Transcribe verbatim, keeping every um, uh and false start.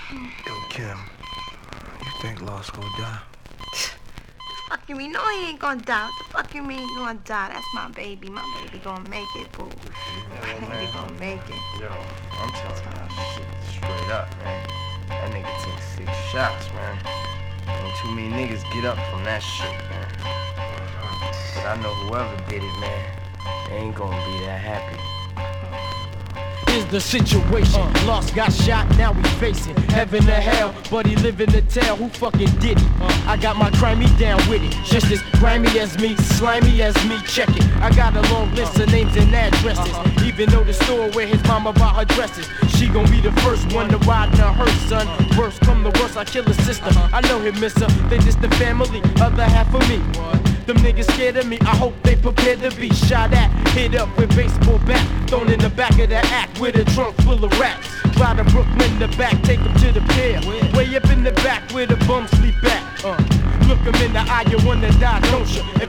Yo, Kim, you think Lost gonna die? Fuck you mean? No, he ain't gonna die. What the fuck you mean he gonna die? That's my baby. My baby gonna make it, boo. My baby gonna make it. Yo, I'm telling you shit straight up, man. That nigga took six shots, man. And too many niggas get up from that shit, man. But I know whoever did it, man, they ain't gonna be that happy. Is the situation. Uh, Lost got shot, now we facing heaven or hell, but he living to tell who fucking did it. Uh, I got my crimey down with it, just as grimy as me, slimy as me, check it. I got a long list of names and addresses, uh-huh. Even though the store where his mama bought her dresses. She gon' be the first one to ride in a hearse, son. Worst come the worst, I kill her sister. Uh-huh. I know him, miss her, they just the family, other half of me. What? Them niggas scared of me, I hope they prepared to be shot at. Hit up with baseball bat, thrown in the back of the act with a trunk full of rats. Fly to Brooklyn, the back, take them to the pier. Way up in the back where the bums sleep at. Uh, look them in the eye, you wanna die, don't you? If